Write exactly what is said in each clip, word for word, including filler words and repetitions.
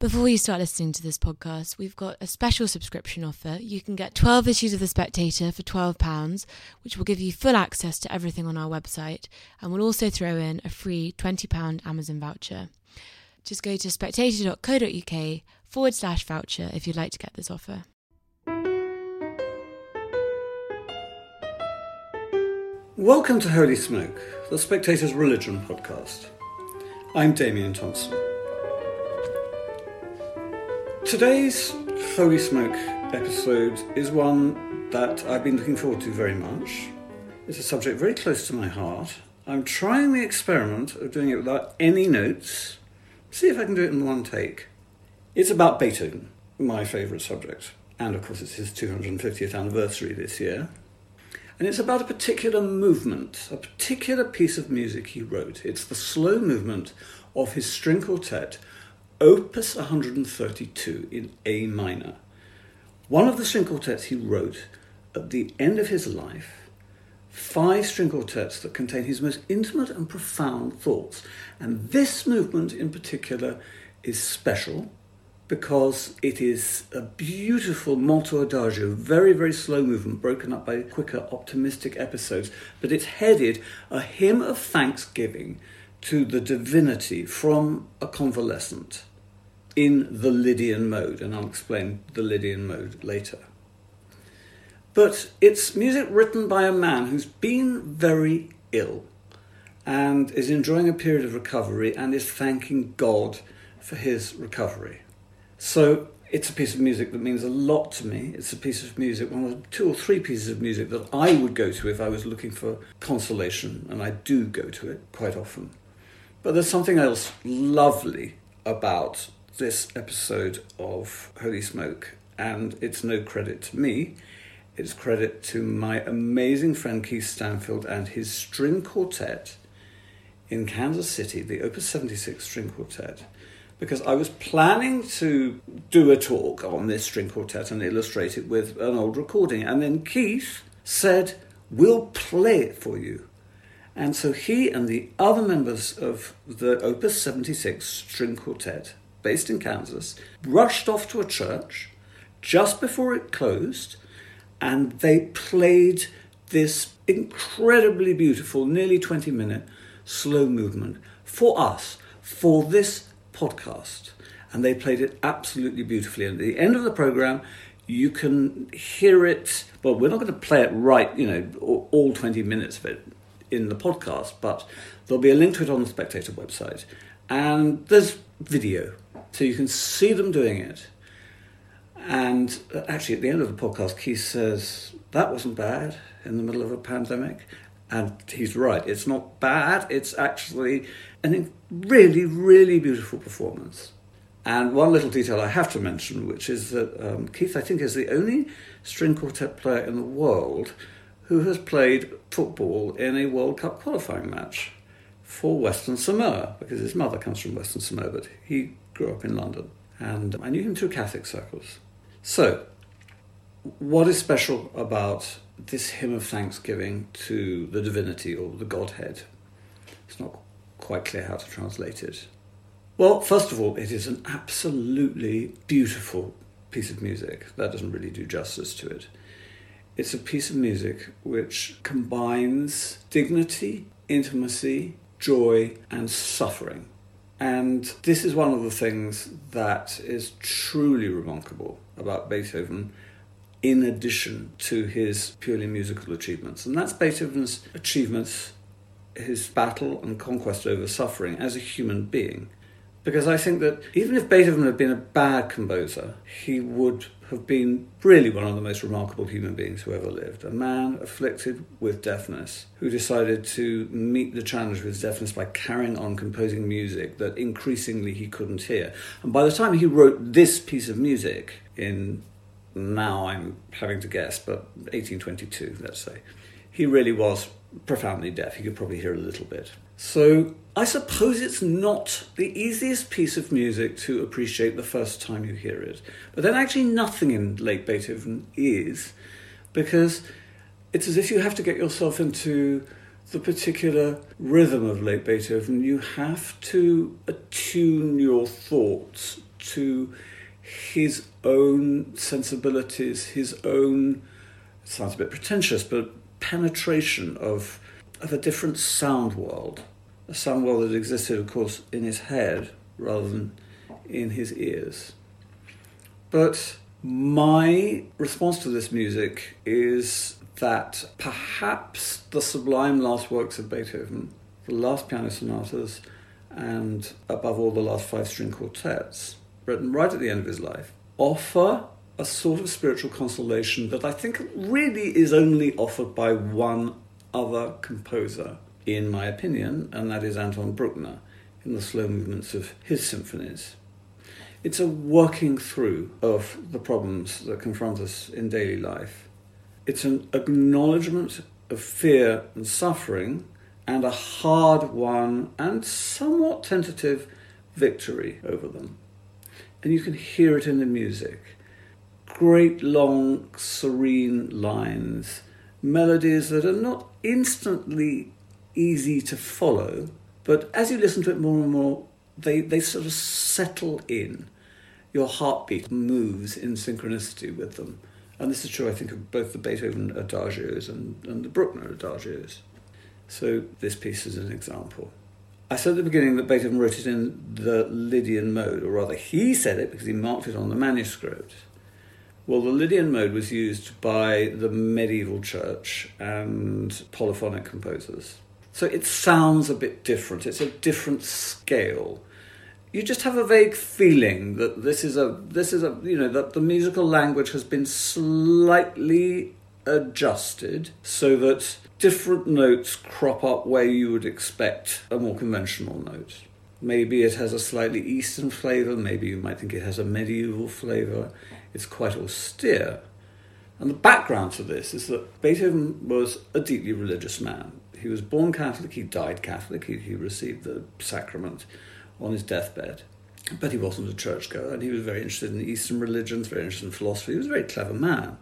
Before you start listening to this podcast, we've got a special subscription offer. You can get twelve issues of The Spectator for twelve pounds, which will give you full access to everything on our website, and we'll also throw in a free twenty pounds Amazon voucher. Just go to spectator.co.uk forward slash voucher if you'd like to get this offer. Welcome to Holy Smoke, The Spectator's religion podcast. I'm Damien Thompson. Today's Holy Smoke episode is one that I've been looking forward to very much. It's a subject very close to my heart. I'm trying the experiment of doing it without any notes. See if I can do it in one take. It's about Beethoven, my favourite subject. And of course it's his two hundred fiftieth anniversary this year. And it's about a particular movement, a particular piece of music he wrote. It's the slow movement of his string quartet, Opus one hundred thirty-two in A minor. One of the string quartets he wrote at the end of his life, five string quartets that contain his most intimate and profound thoughts. And this movement in particular is special because it is a beautiful molto adagio, very, very slow movement, broken up by quicker, optimistic episodes. But it's headed a hymn of thanksgiving to the divinity from a convalescent in the Lydian mode, and I'll explain the Lydian mode later. But it's music written by a man who's been very ill and is enjoying a period of recovery and is thanking God for his recovery. So it's a piece of music that means a lot to me. It's a piece of music, one of two or three pieces of music that I would go to if I was looking for consolation, and I do go to it quite often. But there's something else lovely about this episode of Holy Smoke, and it's no credit to me. It's credit to my amazing friend Keith Stanfield and his string quartet in Kansas City, the Opus seventy-six string quartet, because I was planning to do a talk on this string quartet and illustrate it with an old recording, and then Keith said, "We'll play it for you." And so he and the other members of the Opus seventy-six string quartet, based in Kansas, rushed off to a church just before it closed, and they played this incredibly beautiful, nearly twenty-minute slow movement for us, for this podcast. And they played it absolutely beautifully. And at the end of the programme, you can hear it. Well, we're not going to play it right, you know, all twenty minutes of it in the podcast, but there'll be a link to it on the Spectator website. And there's video, so you can see them doing it. And actually, at the end of the podcast, Keith says, that wasn't bad in the middle of a pandemic. And he's right, it's not bad, it's actually a really, really beautiful performance. And one little detail I have to mention, which is that um, Keith, I think, is the only string quartet player in the world who has played football in a World Cup qualifying match for Western Samoa, because his mother comes from Western Samoa, but he grew up in London. And I knew him through Catholic circles. So, what is special about this hymn of thanksgiving to the divinity or the Godhead? It's not quite clear how to translate it. Well, first of all, it is an absolutely beautiful piece of music. That doesn't really do justice to it. It's a piece of music which combines dignity, intimacy, joy, and suffering. And this is one of the things that is truly remarkable about Beethoven, in addition to his purely musical achievements. And that's Beethoven's achievements, his battle and conquest over suffering as a human being. Because I think that even if Beethoven had been a bad composer, he would have been really one of the most remarkable human beings who ever lived. A man afflicted with deafness who decided to meet the challenge of his deafness by carrying on composing music that increasingly he couldn't hear. And by the time he wrote this piece of music in, now I'm having to guess, but eighteen twenty-two, let's say, he really was profoundly deaf. He could probably hear a little bit. So I suppose it's not the easiest piece of music to appreciate the first time you hear it. But then actually nothing in late Beethoven is, because it's as if you have to get yourself into the particular rhythm of late Beethoven. You have to attune your thoughts to his own sensibilities, his own, it sounds a bit pretentious, but penetration of, of a different sound world. A sound world that existed, of course, in his head rather than in his ears. But my response to this music is that perhaps the sublime last works of Beethoven, the last piano sonatas, and above all the last five-string quartets, written right at the end of his life, offer a sort of spiritual consolation that I think really is only offered by one other composer, in my opinion, and that is Anton Bruckner, in the slow movements of his symphonies. It's a working through of the problems that confront us in daily life. It's an acknowledgement of fear and suffering and a hard-won and somewhat tentative victory over them. And you can hear it in the music. Great, long, serene lines, melodies that are not instantly easy to follow, but as you listen to it more and more, they, they sort of settle in. Your heartbeat moves in synchronicity with them. And this is true, I think, of both the Beethoven adagios and, and the Bruckner adagios. So this piece is an example. I said at the beginning that Beethoven wrote it in the Lydian mode, or rather he said it because he marked it on the manuscript. Well, the Lydian mode was used by the medieval church and polyphonic composers. So it sounds a bit different. It's a different scale. You just have a vague feeling that this is a, this is a, you know, that the musical language has been slightly adjusted so that different notes crop up where you would expect a more conventional note. Maybe it has a slightly Eastern flavour, maybe you might think it has a medieval flavour. It's quite austere. And the background to this is that Beethoven was a deeply religious man. He was born Catholic, he died Catholic, he, he received the sacrament on his deathbed. But he wasn't a churchgoer, and he was very interested in Eastern religions, very interested in philosophy. He was a very clever man.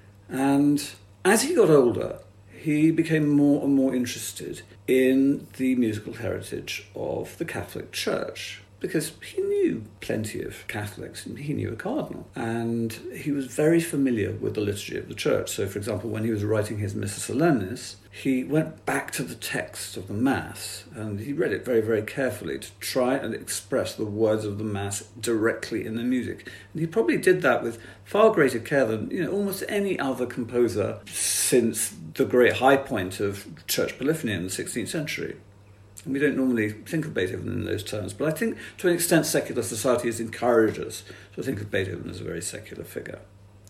And as he got older, he became more and more interested in the musical heritage of the Catholic Church, because he knew plenty of Catholics, and he knew a cardinal, and he was very familiar with the liturgy of the church. So, for example, when he was writing his Missa Solemnis, he went back to the text of the Mass, and he read it very, very carefully to try and express the words of the Mass directly in the music. And he probably did that with far greater care than, you know, almost any other composer since the great high point of church polyphony in the sixteenth century. And we don't normally think of Beethoven in those terms, but I think to an extent secular society has encouraged us to think of Beethoven as a very secular figure.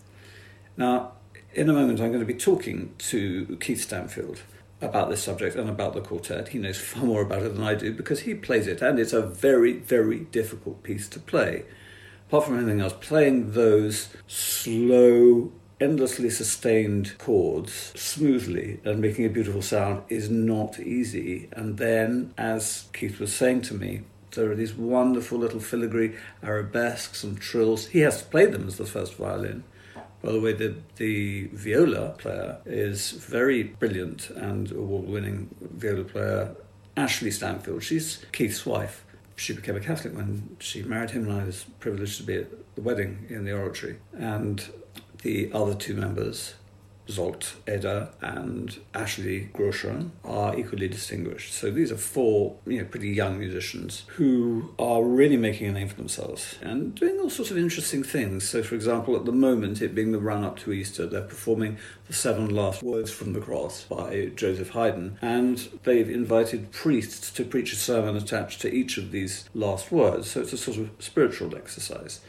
Now, in a moment I'm going to be talking to Keith Stanfield about this subject and about the quartet. He knows far more about it than I do because he plays it, and it's a very, very difficult piece to play. Apart from anything else, playing those slow, endlessly sustained chords smoothly and making a beautiful sound is not easy. And then, as Keith was saying to me, there are these wonderful little filigree arabesques and trills. He has to play them as the first violin. By the way, the, the viola player is very brilliant and award-winning viola player, Ashley Stanfield. She's Keith's wife. She became a Catholic when she married him, and I was privileged to be at the wedding in the oratory. And the other two members, Zsolt Eder and Ashley Groschen, are equally distinguished. So these are four, you know, pretty young musicians who are really making a name for themselves and doing all sorts of interesting things. So, for example, at the moment, it being the run-up to Easter, they're performing the seven last words from the cross by Joseph Haydn, and they've invited priests to preach a sermon attached to each of these last words. So it's a sort of spiritual exercise.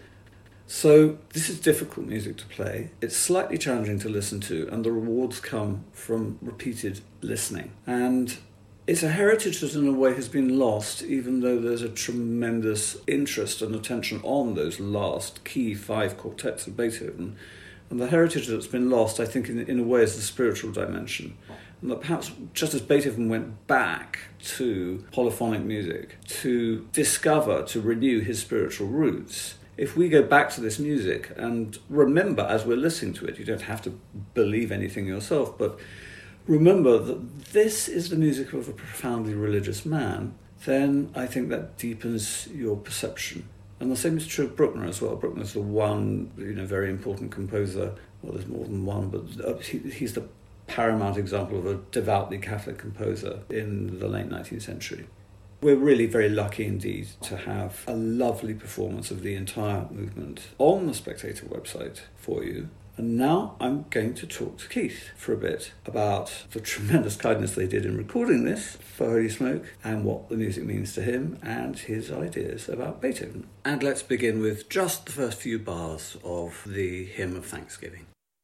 So this is difficult music to play. It's slightly challenging to listen to, and the rewards come from repeated listening. And it's a heritage that in a way has been lost, even though there's a tremendous interest and attention on those last key five quartets of Beethoven. And the heritage that's been lost, I think, in, in a way is the spiritual dimension. And that perhaps just as Beethoven went back to polyphonic music to discover, to renew his spiritual roots, if we go back to this music and remember as we're listening to it, you don't have to believe anything yourself, but remember that this is the music of a profoundly religious man, then I think that deepens your perception And the same is true of Bruckner as well. Bruckner's the one, you know, very important composer. Well, there's more than one, but he, he's the paramount example of a devoutly Catholic composer in the late nineteenth century. We're really very lucky indeed to have a lovely performance of the entire movement on the Spectator website for you. And now I'm going to talk to Keith for a bit about the tremendous kindness they did in recording this for Holy Smoke and what the music means to him and his ideas about Beethoven. And let's begin with just the first few bars of the Hymn of Thanksgiving.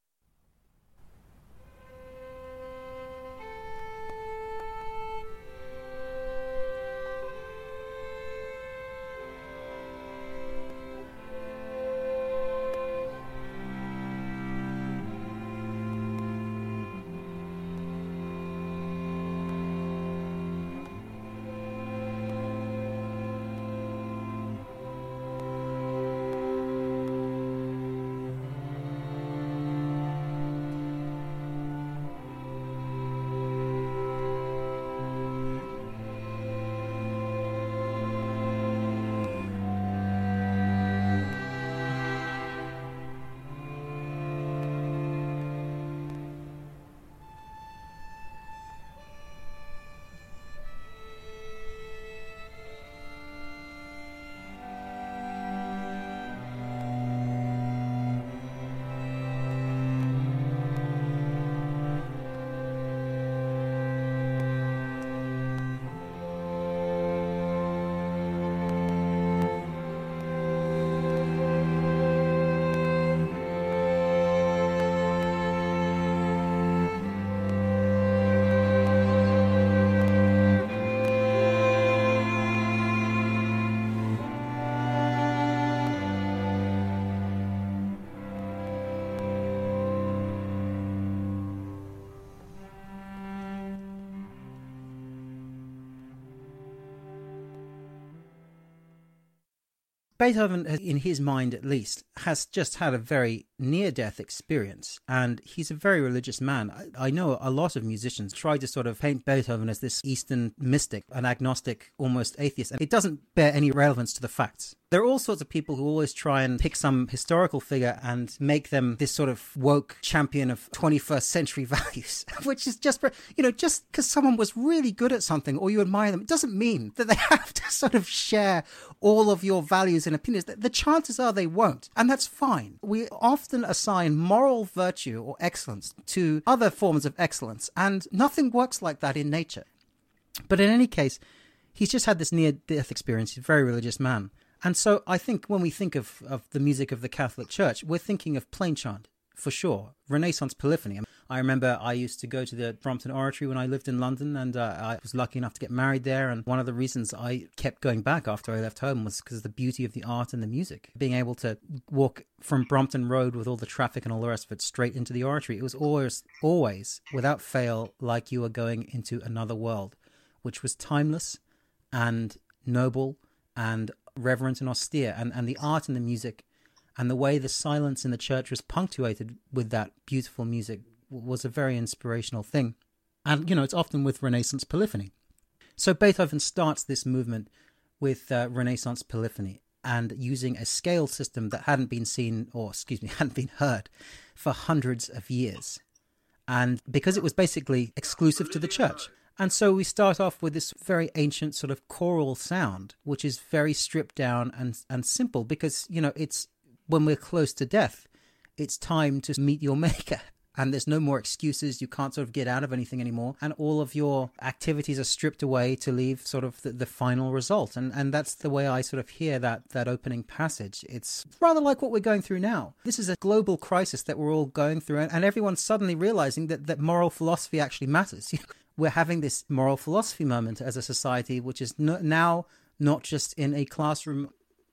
Beethoven, in his mind at least, has just had a very near-death experience, and he's a very religious man. I, I know a lot of musicians try to sort of paint Beethoven as this Eastern mystic, an agnostic, almost atheist, and it doesn't bear any relevance to the facts. There are all sorts of people who always try and pick some historical figure and make them this sort of woke champion of twenty-first century values, which is just, you know, just because someone was really good at something or you admire them, it doesn't mean that they have to sort of share all of your values and opinions. The chances are they won't, and that's fine. We often assign moral virtue or excellence to other forms of excellence, and nothing works like that in nature. But in any case, he's just had this near-death experience. He's a very religious man. And so I think when we think of, of the music of the Catholic Church, we're thinking of plain chant, for sure. Renaissance polyphony. I remember I used to go to the Brompton Oratory when I lived in London, and uh, I was lucky enough to get married there. And one of the reasons I kept going back after I left home was because of the beauty of the art and the music. Being able to walk from Brompton Road with all the traffic and all the rest of it straight into the oratory, it was always, always, without fail, like you were going into another world, which was timeless and noble and reverent and austere, and, and the art and the music and the way the silence in the church was punctuated with that beautiful music was a very inspirational thing. And, you know, it's often with Renaissance polyphony. So Beethoven starts this movement with uh, Renaissance polyphony and using a scale system that hadn't been seen, or excuse me, hadn't been heard for hundreds of years. And because it was basically exclusive to the church. And so we start off with this very ancient sort of choral sound, which is very stripped down and, and simple because, you know, it's when we're close to death, it's time to meet your maker. And there's no more excuses. You can't sort of get out of anything anymore. And all of your activities are stripped away to leave sort of the, the final result. And and that's the way I sort of hear that that opening passage. It's rather like what we're going through now. This is a global crisis that we're all going through. And everyone's suddenly realizing that, that moral philosophy actually matters. We're having this moral philosophy moment as a society, which is no, now not just in a classroom.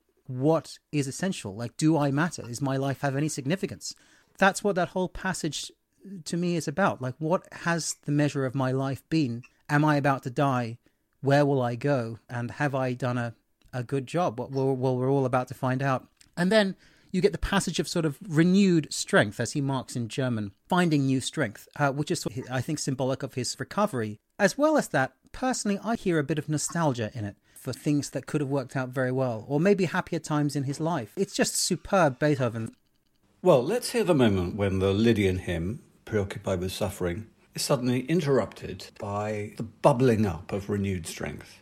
What is essential? Like, do I matter? Does my life have any significance? That's what that whole passage to me is about. Like, what has the measure of my life been? Am I about to die? Where will I go? And have I done a, a good job? Well, well, we're all about to find out. And then you get the passage of sort of renewed strength, as he marks in German, finding new strength, uh, which is, I think, symbolic of his recovery. As well as that, personally, I hear a bit of nostalgia in it. for things that could have worked out very well, or maybe happier times in his life. It's just superb Beethoven. Well, let's hear the moment when the Lydian hymn, preoccupied with suffering, is suddenly interrupted by the bubbling up of renewed strength.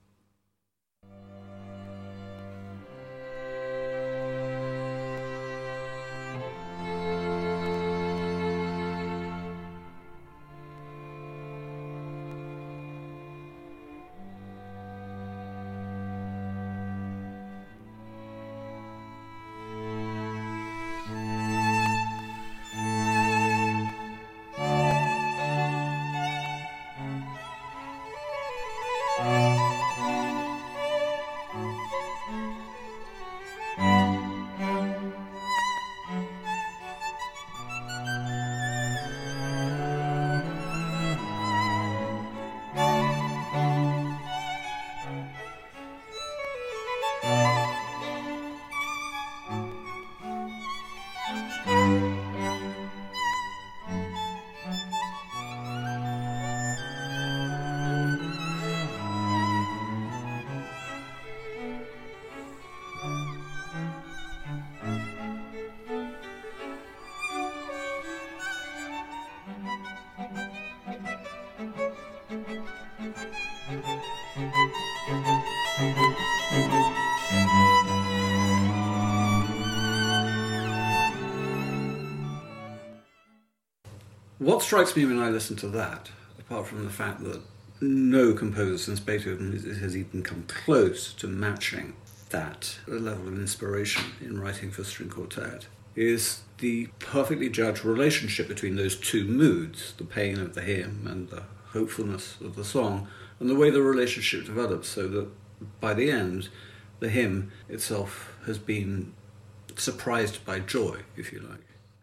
What strikes me when I listen to that, apart from the fact that no composer since Beethoven has even come close to matching that level of inspiration in writing for string quartet, is the perfectly judged relationship between those two moods, the pain of the hymn and the hopefulness of the song, and the way the relationship develops so that by the end, the hymn itself has been surprised by joy, if you like.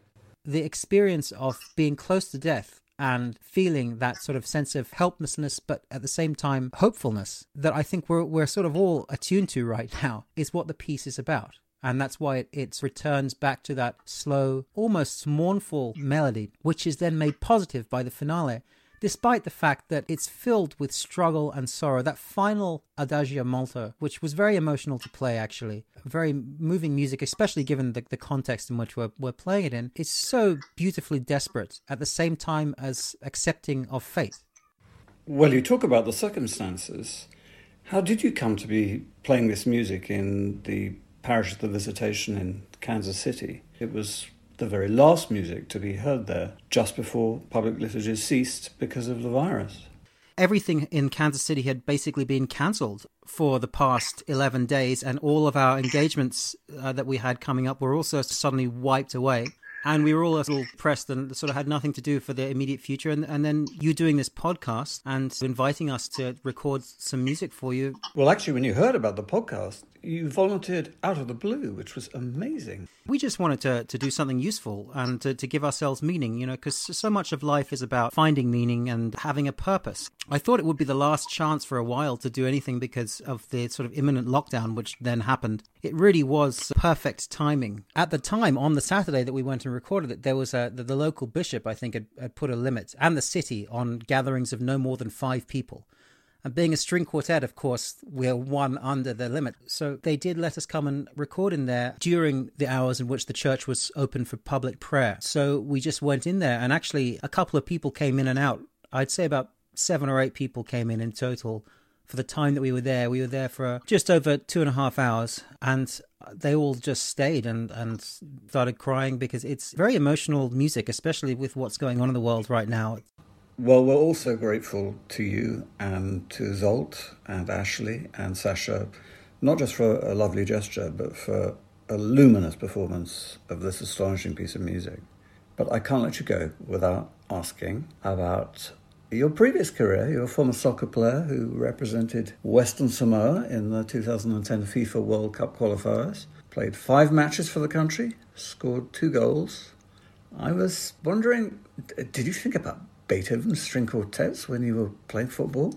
The experience of being close to death and feeling that sort of sense of helplessness, but at the same time hopefulness that I think we're we're sort of all attuned to right now is what the piece is about. And that's why it, it returns back to that slow, almost mournful melody, which is then made positive by the finale, despite the fact that it's filled with struggle and sorrow. That final Adagio molto, which was very emotional to play, actually, very moving music, especially given the, the context in which we're, we're playing it in, is so beautifully desperate at the same time as accepting of fate. Well, you talk about the circumstances. How did you come to be playing this music in the Parish of the Visitation in Kansas City? It was the very last music to be heard there, just before public liturgies ceased because of the virus. Everything in Kansas City had basically been cancelled for the past eleven days, and all of our engagements uh, that we had coming up were also suddenly wiped away. And we were all a little pressed and sort of had nothing to do for the immediate future. And, and then you doing this podcast and inviting us to record some music for you. Well, actually, when you heard about the podcast, you volunteered out of the blue, which was amazing. We just wanted to, to do something useful and to, to give ourselves meaning, you know, because so much of life is about finding meaning and having a purpose. I thought it would be the last chance for a while to do anything because of the sort of imminent lockdown, which then happened. It really was perfect timing. At the time, on the Saturday that we went and recorded it, there was a, the, the local bishop, I think, had, had put a limit, and the city, on gatherings of no more than five people. And being a string quartet, of course, we're one under the limit. So they did let us come and record in there during the hours in which the church was open for public prayer. So we just went in there, and actually a couple of people came in and out. I'd say about seven or eight people came in in total for the time that we were there. We were there for just over two and a half hours, and they all just stayed and, and started crying because it's very emotional music, especially with what's going on in the world right now. Well, we're also grateful to you and to Zolt and Ashley and Sasha, not just for a lovely gesture, but for a luminous performance of this astonishing piece of music. But I can't let you go without asking about your previous career. You're a former soccer player who represented Western Samoa in the two thousand ten FIFA World Cup qualifiers, played five matches for the country, scored two goals. I was wondering, did you think about Beethoven string quartets when you were playing football?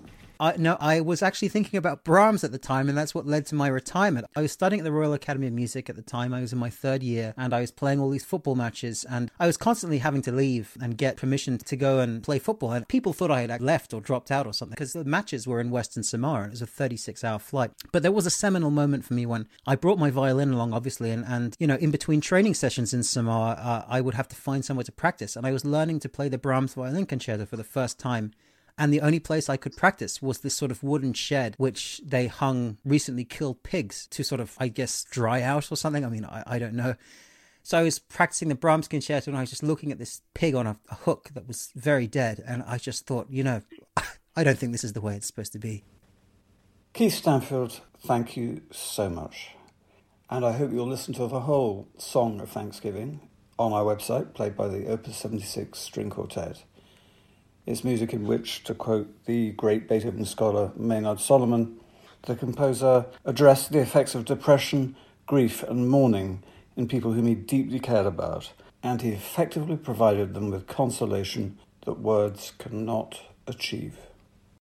I, no, I was actually thinking about Brahms at the time, and that's what led to my retirement. I was studying at the Royal Academy of Music at the time. I was in my third year, and I was playing all these football matches, and I was constantly having to leave and get permission to go and play football. And people thought I had left or dropped out or something, because the matches were in Western Samara. It was a thirty-six hour flight. But there was a seminal moment for me when I brought my violin along, obviously, and, and you know, in between training sessions in Samar, uh, I would have to find somewhere to practice. And I was learning to play the Brahms violin concerto for the first time. And the only place I could practice was this sort of wooden shed, which they hung recently killed pigs to sort of, I guess, dry out or something. I mean, I, I don't know. So I was practicing the Brahms concerto, and I was just looking at this pig on a, a hook that was very dead. And I just thought, you know, I don't think this is the way it's supposed to be. Keith Stanfield, thank you so much. And I hope you'll listen to the whole Song of Thanksgiving on our website, played by the Opus seventy-six String Quartet. It's music in which, to quote the great Beethoven scholar Maynard Solomon, the composer addressed the effects of depression, grief and mourning in people whom he deeply cared about, and he effectively provided them with consolation that words cannot achieve.